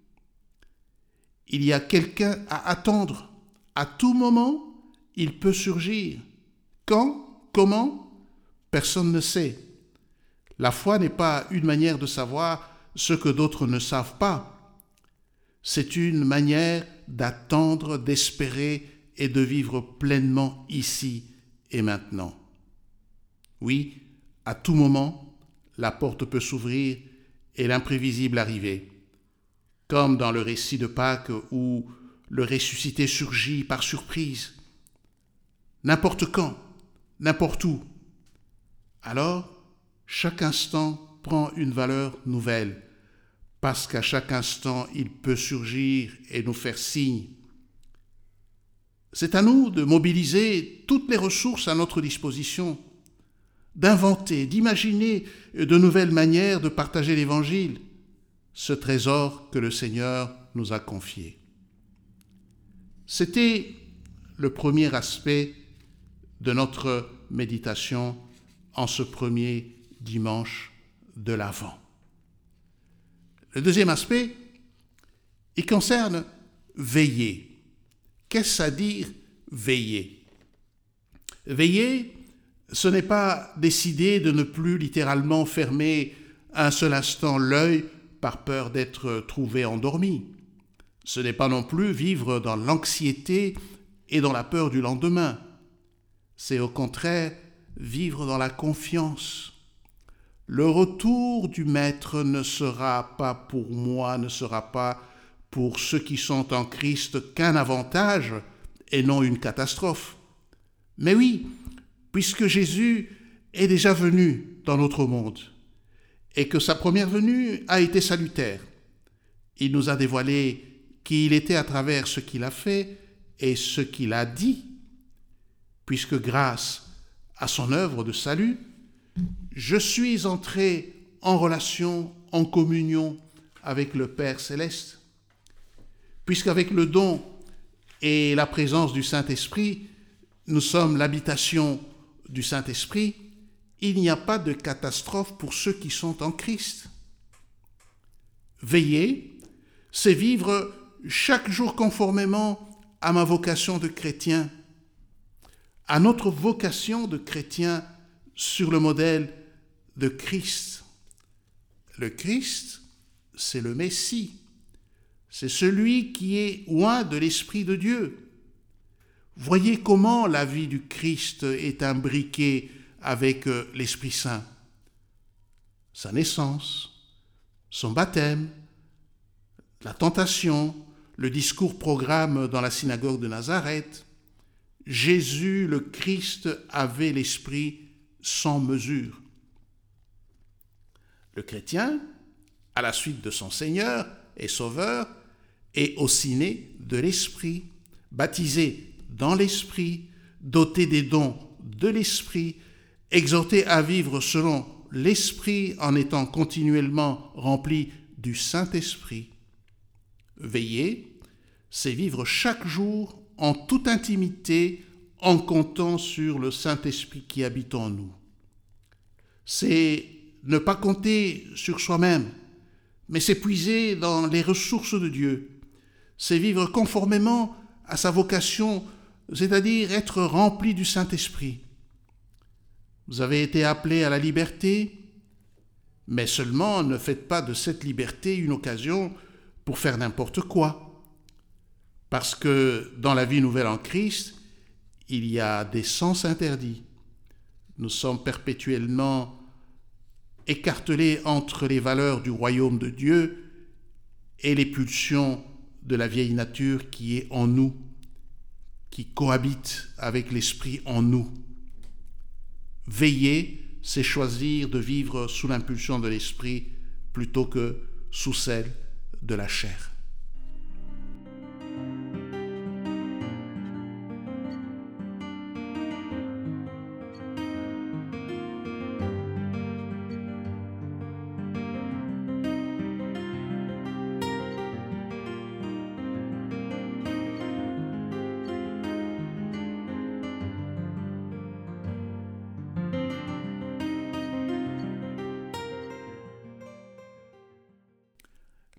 Il y a quelqu'un à attendre. À tout moment, il peut surgir. Quand? Comment? Personne ne sait. La foi n'est pas une manière de savoir ce que d'autres ne savent pas. C'est une manière d'attendre, d'espérer et de vivre pleinement ici et maintenant. Oui, à tout moment, la porte peut s'ouvrir et l'imprévisible arriver. Comme dans le récit de Pâques où le ressuscité surgit par surprise. N'importe quand, n'importe où. Alors, chaque instant prend une valeur nouvelle, parce qu'à chaque instant, il peut surgir et nous faire signe. C'est à nous de mobiliser toutes les ressources à notre disposition, d'inventer, d'imaginer de nouvelles manières de partager l'Évangile, ce trésor que le Seigneur nous a confié. C'était le premier aspect de notre méditation en ce premier dimanche de l'Avent. Le deuxième aspect, il concerne veiller. Qu'est-ce à dire veiller? Veiller, ce n'est pas décider de ne plus littéralement fermer un seul instant l'œil par peur d'être trouvé endormi. Ce n'est pas non plus vivre dans l'anxiété et dans la peur du lendemain. C'est au contraire vivre dans la confiance. Le retour du Maître ne sera pas pour moi, ne sera pas pour ceux qui sont en Christ qu'un avantage et non une catastrophe. Mais oui, puisque Jésus est déjà venu dans notre monde et que sa première venue a été salutaire, il nous a dévoilé qui il était à travers ce qu'il a fait et ce qu'il a dit, puisque grâce à son œuvre de salut, je suis entré en relation, en communion avec le Père céleste, puisqu'avec le don et la présence du Saint-Esprit, nous sommes l'habitation du Saint-Esprit, il n'y a pas de catastrophe pour ceux qui sont en Christ. Veiller, c'est vivre chaque jour conformément à ma vocation de chrétien, à notre vocation de chrétien sur le modèle de Christ. Le Christ, c'est le Messie, c'est celui qui est oint de l'Esprit de Dieu. Voyez comment la vie du Christ est imbriquée avec l'Esprit Saint. Sa naissance, son baptême, la tentation, le discours-programme dans la synagogue de Nazareth. Jésus, le Christ, avait l'Esprit sans mesure. Le chrétien, à la suite de son Seigneur et Sauveur, est aussi né de l'Esprit, baptisé dans l'Esprit, doté des dons de l'Esprit, exhorté à vivre selon l'Esprit en étant continuellement rempli du Saint-Esprit. Veiller, c'est vivre chaque jour en toute intimité en comptant sur le Saint-Esprit qui habite en nous. C'est ne pas compter sur soi-même, mais s'épuiser dans les ressources de Dieu. C'est vivre conformément à sa vocation, c'est-à-dire être rempli du Saint-Esprit. Vous avez été appelés à la liberté, mais seulement ne faites pas de cette liberté une occasion pour faire n'importe quoi. Parce que dans la vie nouvelle en Christ, il y a des sens interdits. Nous sommes perpétuellement écartelés entre les valeurs du royaume de Dieu et les pulsions de la vieille nature qui est en nous, qui cohabite avec l'esprit en nous. Veiller, c'est choisir de vivre sous l'impulsion de l'esprit plutôt que sous celle de la chair.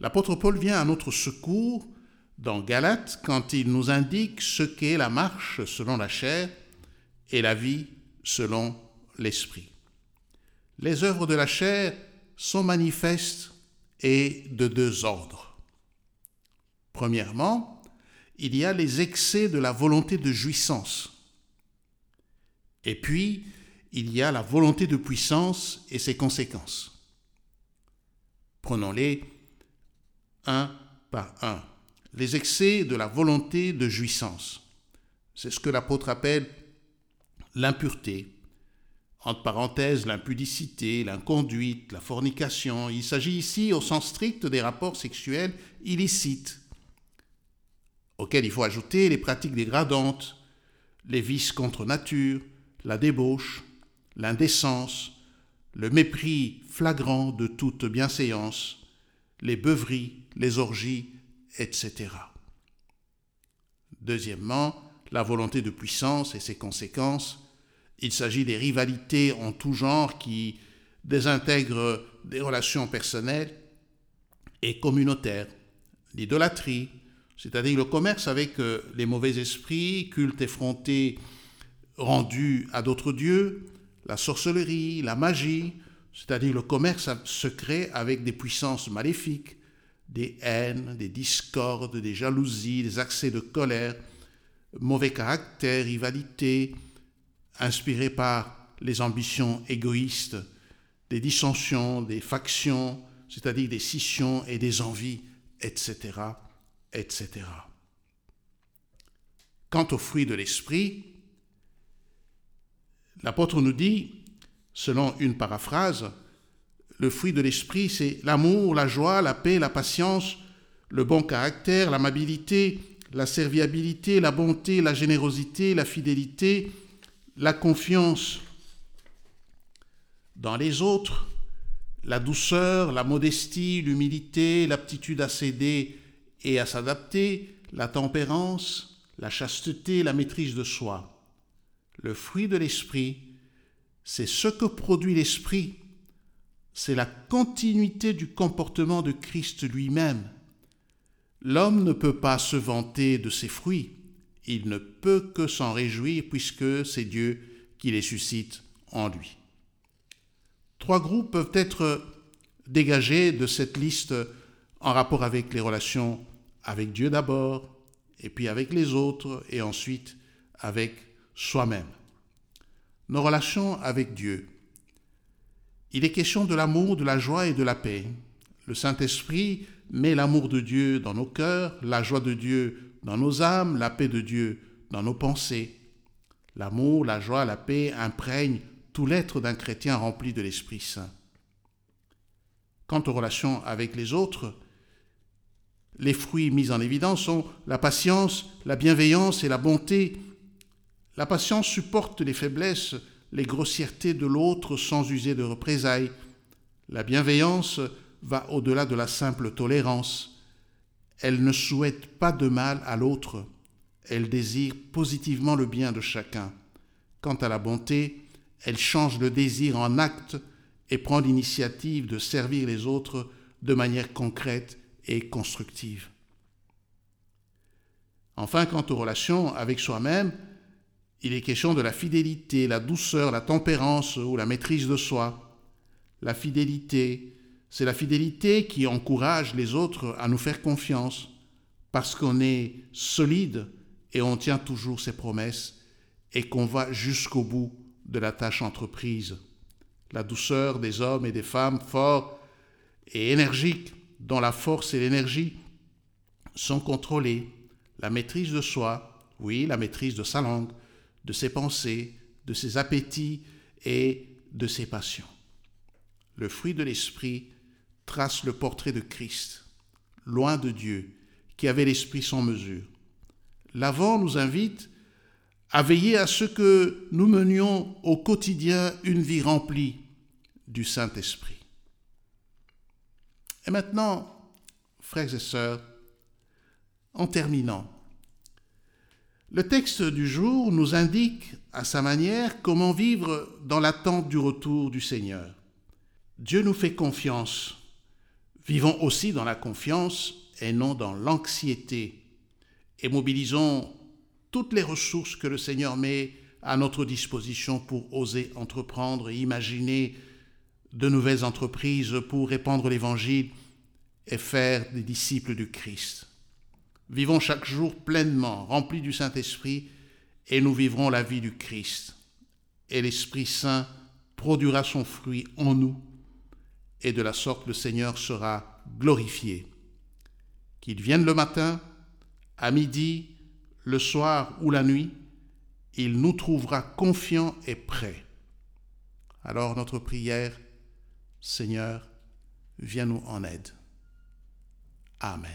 L'apôtre Paul vient à notre secours dans Galates quand il nous indique ce qu'est la marche selon la chair et la vie selon l'esprit. Les œuvres de la chair sont manifestes et de deux ordres. Premièrement, il y a les excès de la volonté de jouissance. Et puis, il y a la volonté de puissance et ses conséquences. Prenons-les un par un. Les excès de la volonté de jouissance. C'est ce que l'apôtre appelle l'impureté, entre parenthèses l'impudicité, l'inconduite, la fornication. Il s'agit ici au sens strict des rapports sexuels illicites, auxquels il faut ajouter les pratiques dégradantes, les vices contre nature, la débauche, l'indécence, le mépris flagrant de toute bienséance, les beuveries, les orgies, etc. Deuxièmement, la volonté de puissance et ses conséquences. Il s'agit des rivalités en tout genre qui désintègrent des relations personnelles et communautaires. L'idolâtrie, c'est-à-dire le commerce avec les mauvais esprits, culte effronté rendu à d'autres dieux, la sorcellerie, la magie, c'est-à-dire le commerce secret avec des puissances maléfiques, des haines, des discordes, des jalousies, des accès de colère, mauvais caractère, rivalité, inspirés par les ambitions égoïstes, des dissensions, des factions, c'est-à-dire des scissions et des envies, etc., etc. Quant aux fruits de l'esprit, l'apôtre nous dit, selon une paraphrase, le fruit de l'esprit, c'est l'amour, la joie, la paix, la patience, le bon caractère, l'amabilité, la serviabilité, la bonté, la générosité, la fidélité, la confiance dans les autres, la douceur, la modestie, l'humilité, l'aptitude à céder et à s'adapter, la tempérance, la chasteté, la maîtrise de soi. Le fruit de l'esprit, c'est ce que produit l'esprit. C'est la continuité du comportement de Christ lui-même. L'homme ne peut pas se vanter de ses fruits. Il ne peut que s'en réjouir puisque c'est Dieu qui les suscite en lui. 3 groupes peuvent être dégagés de cette liste en rapport avec les relations avec Dieu d'abord, et puis avec les autres, et ensuite avec soi-même. Nos relations avec Dieu. Il est question de l'amour, de la joie et de la paix. Le Saint-Esprit met l'amour de Dieu dans nos cœurs, la joie de Dieu dans nos âmes, la paix de Dieu dans nos pensées. L'amour, la joie, la paix imprègnent tout l'être d'un chrétien rempli de l'Esprit Saint. Quant aux relations avec les autres, les fruits mis en évidence sont la patience, la bienveillance et la bonté. La patience supporte les faiblesses, les grossièretés de l'autre sans user de représailles. La bienveillance va au-delà de la simple tolérance. Elle ne souhaite pas de mal à l'autre. Elle désire positivement le bien de chacun. Quant à la bonté, elle change le désir en acte et prend l'initiative de servir les autres de manière concrète et constructive. Enfin, quant aux relations avec soi-même, il est question de la fidélité, la douceur, la tempérance ou la maîtrise de soi. La fidélité, c'est la fidélité qui encourage les autres à nous faire confiance parce qu'on est solide et on tient toujours ses promesses et qu'on va jusqu'au bout de la tâche entreprise. La douceur des hommes et des femmes forts et énergiques dont la force et l'énergie sont contrôlées. La maîtrise de soi, oui, la maîtrise de sa langue, de ses pensées, de ses appétits et de ses passions. Le fruit de l'esprit trace le portrait de Christ, loin de Dieu, qui avait l'esprit sans mesure. L'Avent nous invite à veiller à ce que nous menions au quotidien une vie remplie du Saint-Esprit. Et maintenant, frères et sœurs, en terminant, le texte du jour nous indique à sa manière comment vivre dans l'attente du retour du Seigneur. Dieu nous fait confiance, Vivons aussi dans la confiance et non dans l'anxiété, et mobilisons toutes les ressources que le Seigneur met à notre disposition pour oser entreprendre et imaginer de nouvelles entreprises pour répandre l'Évangile et faire des disciples du Christ. Vivons chaque jour pleinement, remplis du Saint-Esprit, et nous vivrons la vie du Christ. Et l'Esprit Saint produira son fruit en nous, et de la sorte le Seigneur sera glorifié. Qu'il vienne le matin, à midi, le soir ou la nuit, il nous trouvera confiants et prêts. Alors notre prière, Seigneur, viens-nous en aide. Amen.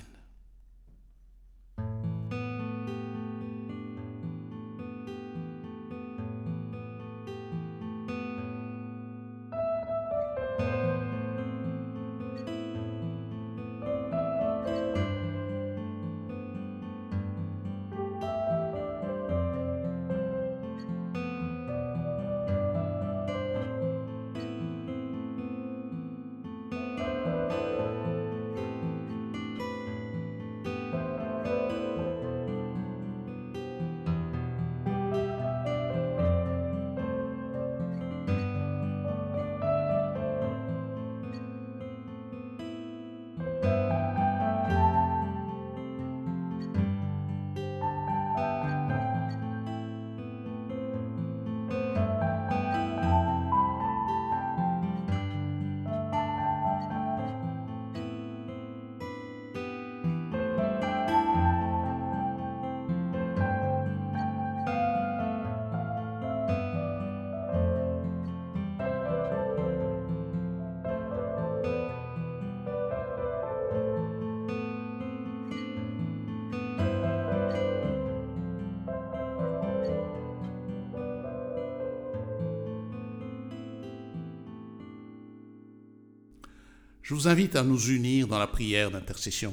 Je vous invite à nous unir dans la prière d'intercession.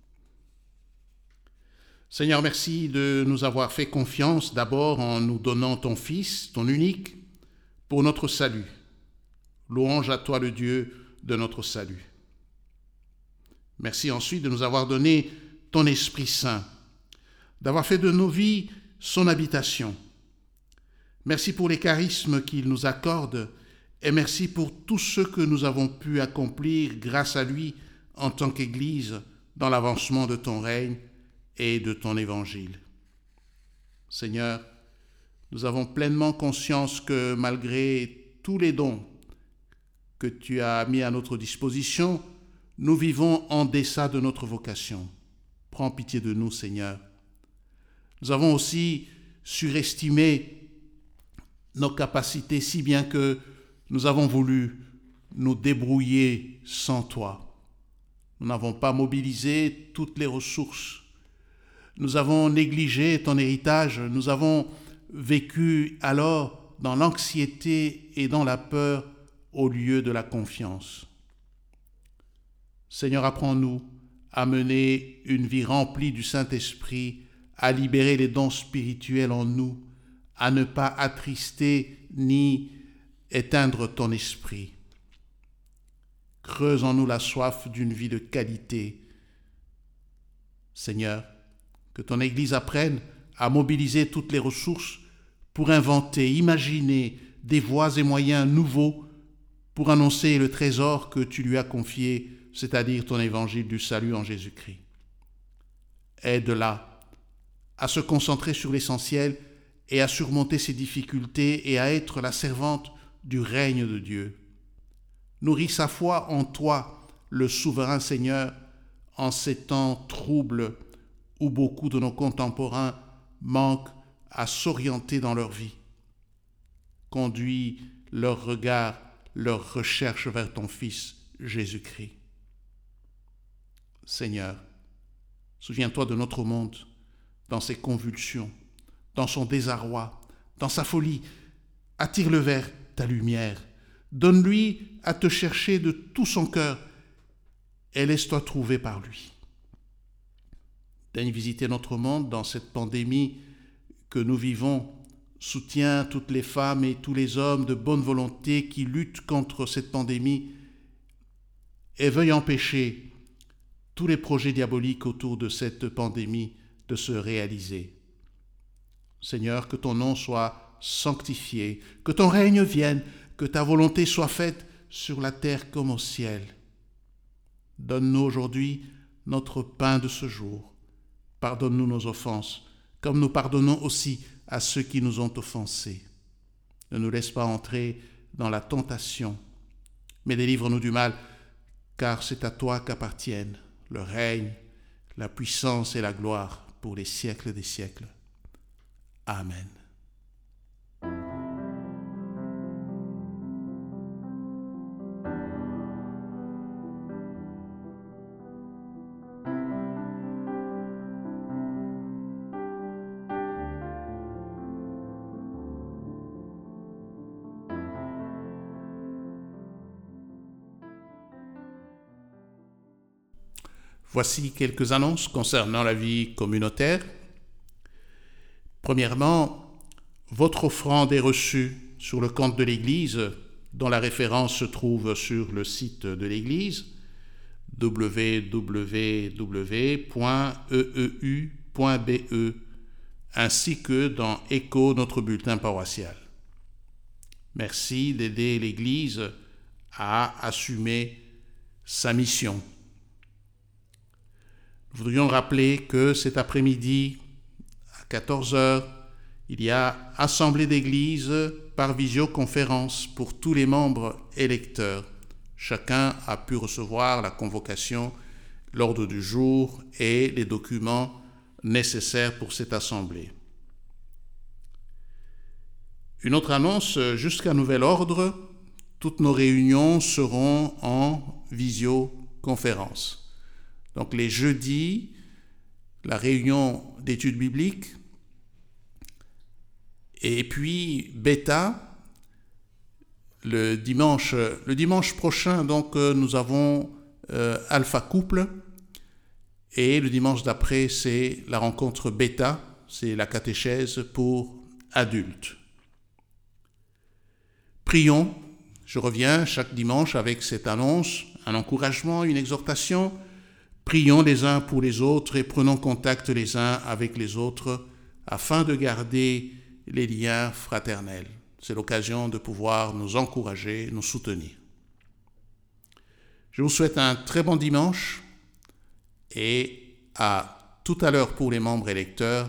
Seigneur, merci de nous avoir fait confiance d'abord en nous donnant ton Fils, ton unique, pour notre salut. Louange à toi le Dieu de notre salut. Merci ensuite de nous avoir donné ton Esprit Saint, d'avoir fait de nos vies son habitation. Merci pour les charismes qu'il nous accorde et merci pour tout ce que nous avons pu accomplir grâce à lui en tant qu'Église dans l'avancement de ton règne et de ton évangile. Seigneur, nous avons pleinement conscience que malgré tous les dons que tu as mis à notre disposition, nous vivons en deçà de notre vocation. Prends pitié de nous, Seigneur. Nous avons aussi surestimé nos capacités si bien que nous avons voulu nous débrouiller sans toi. Nous n'avons pas mobilisé toutes les ressources. Nous avons négligé ton héritage. Nous avons vécu alors dans l'anxiété et dans la peur au lieu de la confiance. Seigneur, apprends-nous à mener une vie remplie du Saint-Esprit, à libérer les dons spirituels en nous, à ne pas attrister ni éteindre ton esprit. Creuse en nous la soif d'une vie de qualité. Seigneur, que ton Église apprenne à mobiliser toutes les ressources pour inventer, imaginer des voies et moyens nouveaux pour annoncer le trésor que tu lui as confié, c'est-à-dire ton évangile du salut en Jésus-Christ. Aide-la à se concentrer sur l'essentiel et à surmonter ses difficultés et à être la servante du règne de Dieu. Nourris sa foi en toi, le souverain Seigneur, en ces temps troubles où beaucoup de nos contemporains manquent à s'orienter dans leur vie. Conduis leur regard, leur recherche vers ton Fils, Jésus-Christ. Seigneur, souviens-toi de notre monde, dans ses convulsions, dans son désarroi, dans sa folie. Attire-le vers ta lumière. Donne-lui à te chercher de tout son cœur et laisse-toi trouver par lui. Daigne visiter notre monde dans cette pandémie que nous vivons. Soutiens toutes les femmes et tous les hommes de bonne volonté qui luttent contre cette pandémie et veuille empêcher tous les projets diaboliques autour de cette pandémie de se réaliser. Seigneur, que ton nom soit sanctifié, que ton règne vienne, que ta volonté soit faite sur la terre comme au ciel. Donne-nous aujourd'hui notre pain de ce jour. Pardonne-nous nos offenses, comme nous pardonnons aussi à ceux qui nous ont offensés. Ne nous laisse pas entrer dans la tentation, mais délivre-nous du mal, car c'est à toi qu'appartiennent le règne, la puissance et la gloire pour les siècles des siècles. Amen. Voici quelques annonces concernant la vie communautaire. Premièrement, votre offrande est reçue sur le compte de l'Église, dont la référence se trouve sur le site de l'Église, www.eeu.be, ainsi que dans Écho, notre bulletin paroissial. Merci d'aider l'Église à assumer sa mission. Nous voudrions rappeler que cet après-midi, à 14h, il y a assemblée d'église par visioconférence pour tous les membres électeurs. Chacun a pu recevoir la convocation, l'ordre du jour et les documents nécessaires pour cette assemblée. Une autre annonce, jusqu'à nouvel ordre, toutes nos réunions seront en visioconférence. Donc les jeudis, la réunion d'études bibliques, et puis Bêta, le dimanche prochain, donc nous avons Alpha Couple, et le dimanche d'après, c'est la rencontre Bêta, c'est la catéchèse pour adultes. Prions, je reviens chaque dimanche avec cette annonce, un encouragement, une exhortation. Prions les uns pour les autres et prenons contact les uns avec les autres afin de garder les liens fraternels. C'est l'occasion de pouvoir nous encourager, nous soutenir. Je vous souhaite un très bon dimanche et à tout à l'heure pour les membres électeurs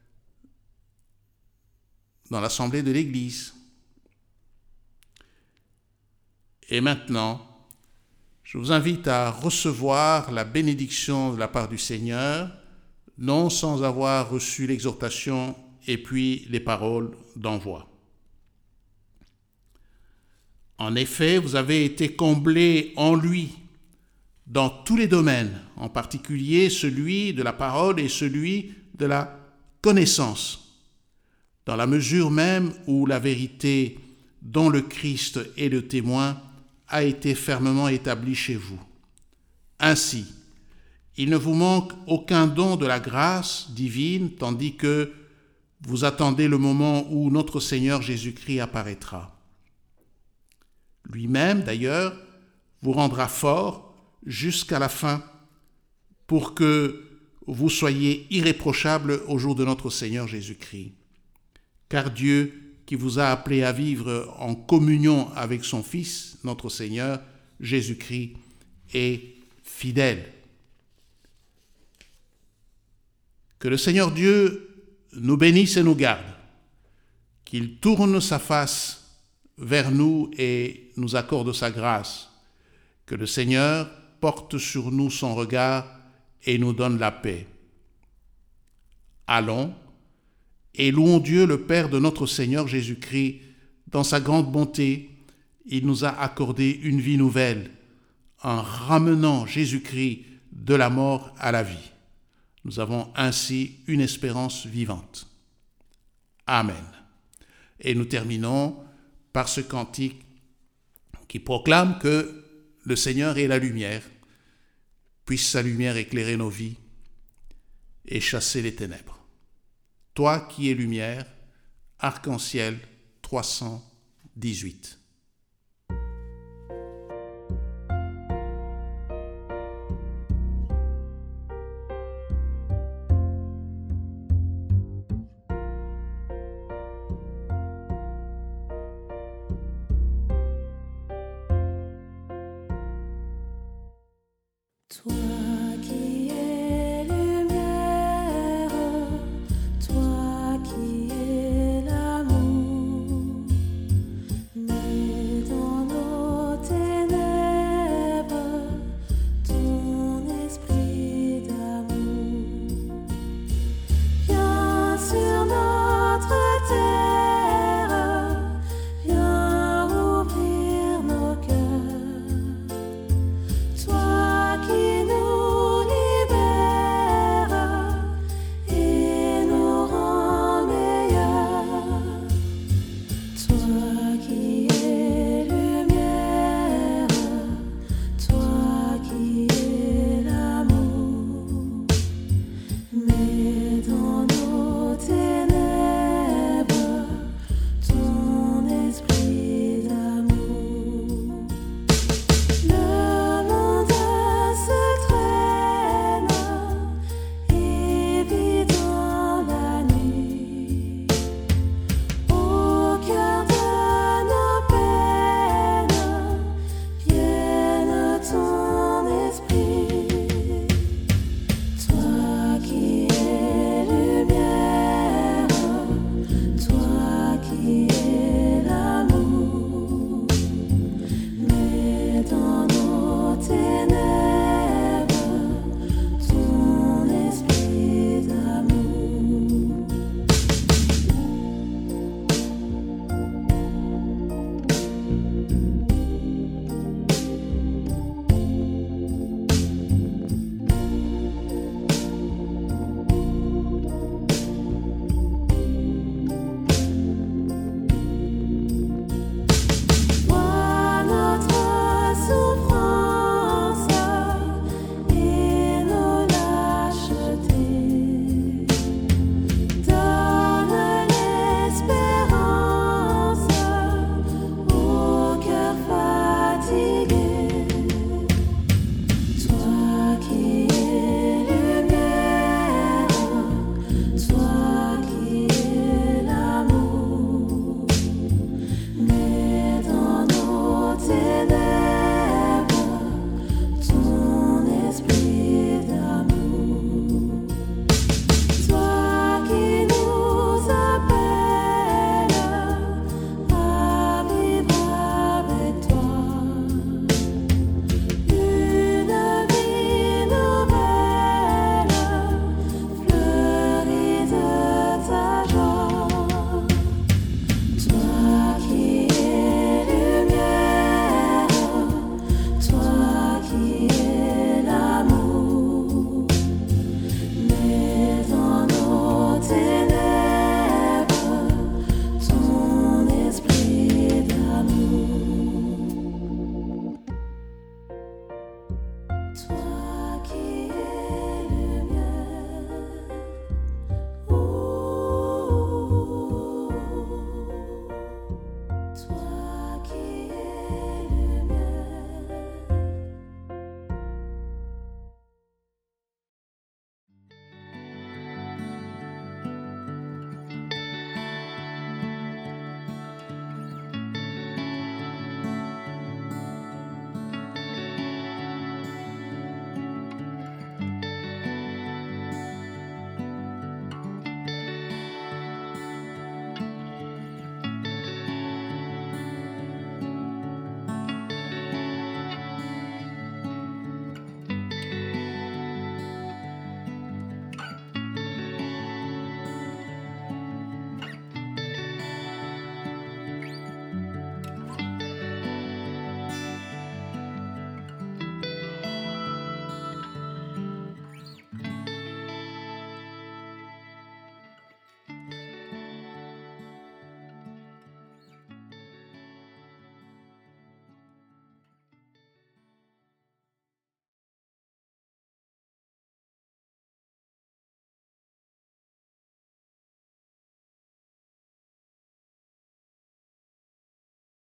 dans l'Assemblée de l'Église. Et maintenant, je vous invite à recevoir la bénédiction de la part du Seigneur, non sans avoir reçu l'exhortation et puis les paroles d'envoi. En effet, vous avez été comblés en lui dans tous les domaines, en particulier celui de la parole et celui de la connaissance, dans la mesure même où la vérité dont le Christ est le témoin a été fermement établi chez vous. Ainsi, il ne vous manque aucun don de la grâce divine, tandis que vous attendez le moment où notre Seigneur Jésus-Christ apparaîtra. Lui-même, d'ailleurs, vous rendra fort jusqu'à la fin pour que vous soyez irréprochables au jour de notre Seigneur Jésus-Christ. Car Dieu, qui vous a appelé à vivre en communion avec son Fils, notre Seigneur Jésus-Christ, est fidèle. Que le Seigneur Dieu nous bénisse et nous garde, qu'il tourne sa face vers nous et nous accorde sa grâce, que le Seigneur porte sur nous son regard et nous donne la paix. Allons, et louons Dieu, le Père de notre Seigneur Jésus-Christ. Dans sa grande bonté, il nous a accordé une vie nouvelle, en ramenant Jésus-Christ de la mort à la vie. Nous avons ainsi une espérance vivante. Amen. Et nous terminons par ce cantique qui proclame que le Seigneur est la lumière. Puisse sa lumière éclairer nos vies et chasser les ténèbres. Toi qui es lumière, Arc-en-Ciel 318. soir.